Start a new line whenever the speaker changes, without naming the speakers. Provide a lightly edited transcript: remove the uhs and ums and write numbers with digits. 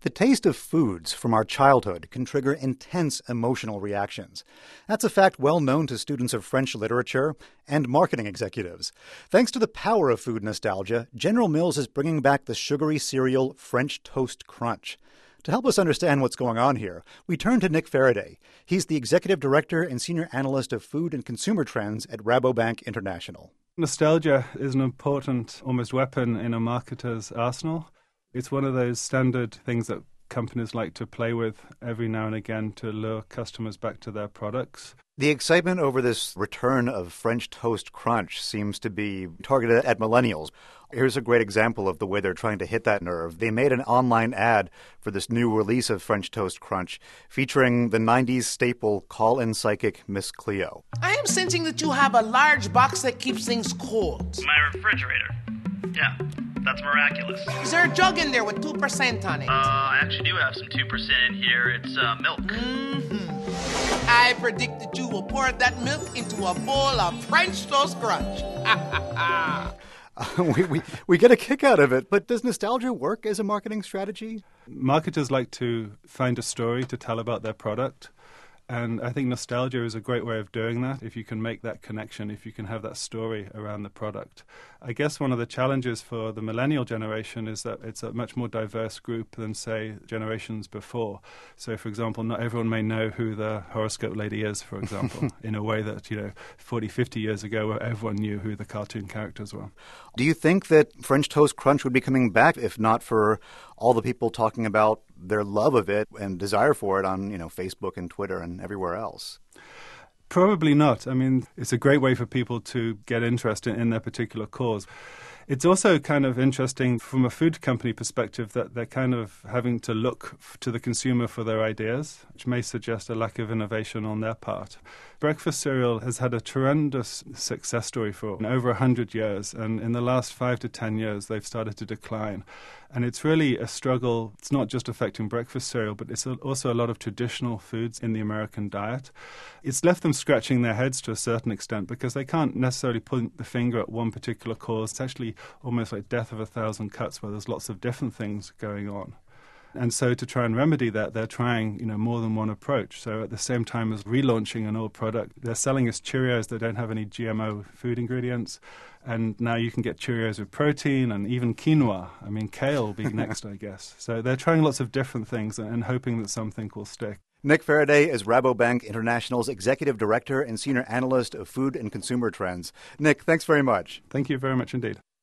The taste of foods from our childhood can trigger intense emotional reactions. That's a fact well known to students of French literature and marketing executives. Thanks to the power of food nostalgia, General Mills is bringing back the sugary cereal French Toast Crunch. To help us understand what's going on here, we turn to Nick Faraday. He's the executive director and senior analyst of food and consumer trends at Rabobank International.
Nostalgia is an important, almost weapon in a marketer's arsenal. It's one of those standard things that companies like to play with every now and again to lure customers back to their products.
The excitement over this return of French Toast Crunch seems to be targeted at millennials. Here's a great example of the way they're trying to hit that nerve. They made an online ad for this new release of French Toast Crunch featuring the 90s staple call-in psychic Miss Cleo.
I am sensing that you have a large box that keeps things cold.
My refrigerator. Yeah, that's miraculous.
Is there a jug in there with 2% on it?
I actually do have some 2% in here. It's milk.
I predict that you will pour that milk into a bowl of French Toast Crunch.
We get a kick out of it, but does nostalgia work as a marketing strategy?
Marketers like to find a story to tell about their product. And I think nostalgia is a great way of doing that, if you can make that connection, if you can have that story around the product. I guess one of the challenges for the millennial generation is that it's a much more diverse group than, say, generations before. So, for example, not everyone may know who the horoscope lady is, for example, in a way that, 40, 50 years ago, where everyone knew who the cartoon characters were.
Do you think that French Toast Crunch would be coming back if not for all the people talking about their love of it and desire for it on, Facebook and Twitter and everywhere else?
Probably not. I mean, it's a great way for people to get interested in their particular cause. It's also kind of interesting from a food company perspective that they're kind of having to look to the consumer for their ideas, which may suggest a lack of innovation on their part. Breakfast cereal has had a tremendous success story for over 100 years, and in the last 5 to 10 years, they've started to decline. And it's really a struggle. It's not just affecting breakfast cereal, but it's also a lot of traditional foods in the American diet. It's left them scratching their heads to a certain extent because they can't necessarily point the finger at one particular cause. It's actually almost like death of a thousand cuts, where there's lots of different things going on. And so to try and remedy that, they're trying, more than one approach. So at the same time as relaunching an old product, they're selling us Cheerios that don't have any GMO food ingredients. And now you can get Cheerios with protein and even quinoa. I mean, kale will be next, I guess. So they're trying lots of different things and hoping that something will stick.
Nick Faraday is Rabobank International's executive director and senior analyst of food and consumer trends. Nick, thanks very much.
Thank you very much indeed.